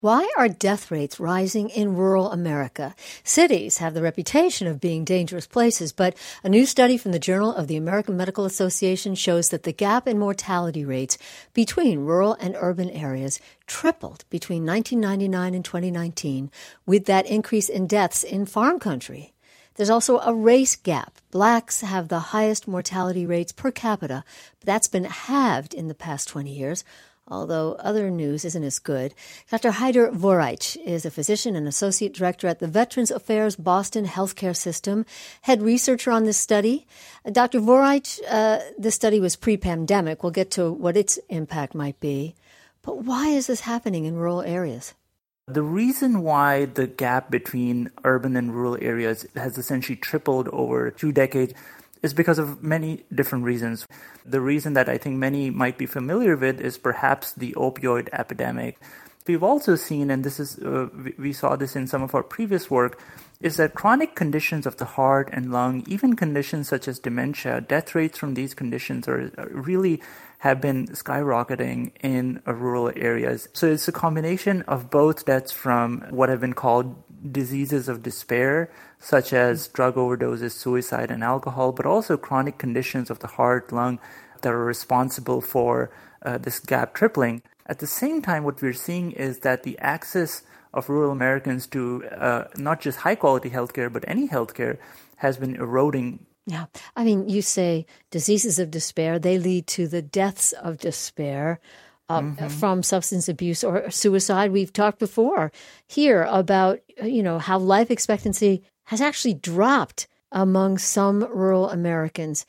Why are death rates rising in rural America? Cities have the reputation of being dangerous places, but a new study from the Journal of the American Medical Association shows that the gap in mortality rates between rural and urban areas tripled between 1999 and 2019, with that increase in deaths in farm country. There's also a race gap. Blacks have the highest mortality rates per capita, but that's been halved in the past 20 years. Although other news isn't as good. Dr. Haider Voraich is a physician and associate director at the Veterans Affairs Boston Healthcare System, head researcher on this study. Dr. Voraich, this study was pre-pandemic. We'll get to what its impact might be. But why is this happening in rural areas? The reason why the gap between urban and rural areas has essentially tripled over 2 decades is because of many different reasons. The reason that I think many might be familiar with is perhaps the opioid epidemic. We've also seen, and this is we saw this in some of our previous work, is that chronic conditions of the heart and lung, even conditions such as dementia, death rates from these conditions are really have been skyrocketing in rural areas. So it's a combination of both deaths from what have been called diseases of despair, such as drug overdoses, suicide, and alcohol, but also chronic conditions of the heart, lung that are responsible for this gap tripling. At the same time, what we're seeing is that the access of rural Americans to not just high-quality healthcare, but any healthcare has been eroding. Yeah. I mean, you say diseases of despair, they lead to the deaths of despair from substance abuse or suicide. We've talked before here about, how life expectancy has actually dropped among some rural Americans,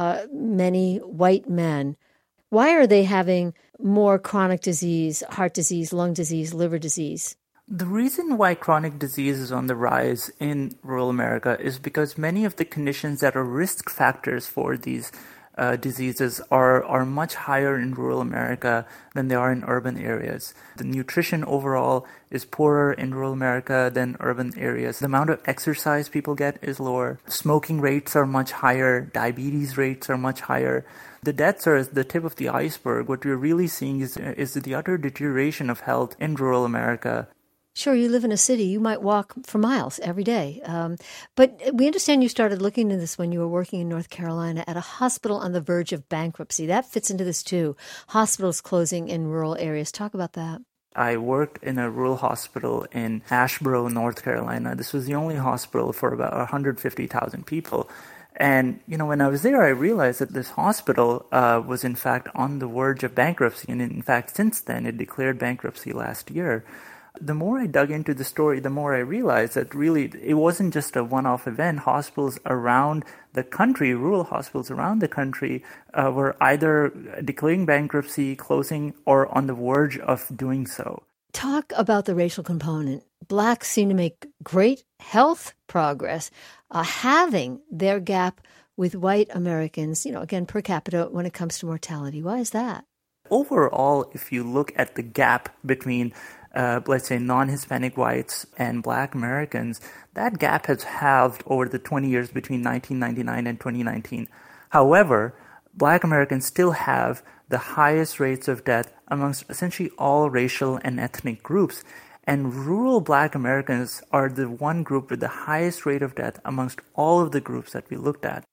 many white men. Why are they having more chronic disease, heart disease, lung disease, liver disease? The reason why chronic disease is on the rise in rural America is because many of the conditions that are risk factors for these diseases are much higher in rural America than they are in urban areas. The nutrition overall is poorer in rural America than urban areas. The amount of exercise people get is lower. Smoking rates are much higher. Diabetes rates are much higher. The deaths are the tip of the iceberg. What we're really seeing is the utter deterioration of health in rural America. Sure, you live in a city. You might walk for miles every day. But we understand you started looking into this when you were working in North Carolina at a hospital on the verge of bankruptcy. That fits into this too. Hospitals closing in rural areas. Talk about that. I worked in a rural hospital in Asheboro, North Carolina. This was the only hospital for about 150,000 people. And, when I was there, I realized that this hospital was, in fact, on the verge of bankruptcy. And, in fact, since then, it declared bankruptcy last year. The more I dug into the story, the more I realized that really it wasn't just a one-off event. Hospitals around the country, rural hospitals around the country, were either declaring bankruptcy, closing, or on the verge of doing so. Talk about the racial component. Blacks seem to make great health progress, halving their gap with white Americans, again, per capita when it comes to mortality. Why is that? Overall, if you look at the gap between let's say non-Hispanic whites and Black Americans, that gap has halved over the 20 years between 1999 and 2019. However, Black Americans still have the highest rates of death amongst essentially all racial and ethnic groups. And rural Black Americans are the one group with the highest rate of death amongst all of the groups that we looked at.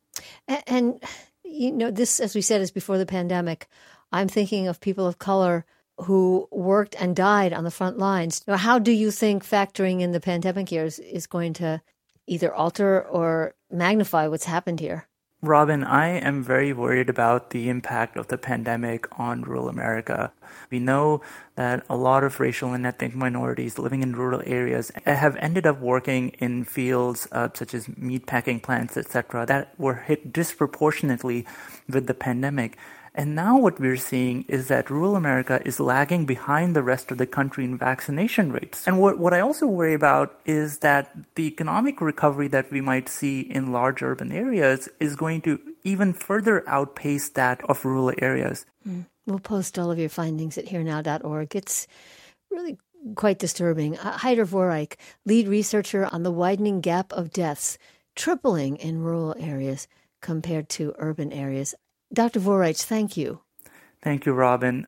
And this, as we said, is before the pandemic. I'm thinking of people of color who worked and died on the front lines. How do you think factoring in the pandemic years is going to either alter or magnify what's happened here? Robin, I am very worried about the impact of the pandemic on rural America. We know that a lot of racial and ethnic minorities living in rural areas have ended up working in fields such as meatpacking plants, etc., that were hit disproportionately with the pandemic. And now what we're seeing is that rural America is lagging behind the rest of the country in vaccination rates. And what I also worry about is that the economic recovery that we might see in large urban areas is going to even further outpace that of rural areas. We'll post all of your findings at herenow.org. It's really quite disturbing. Haider Voraich, lead researcher on the widening gap of deaths, tripling in rural areas compared to urban areas. Dr. Voraich, thank you. Thank you, Robin.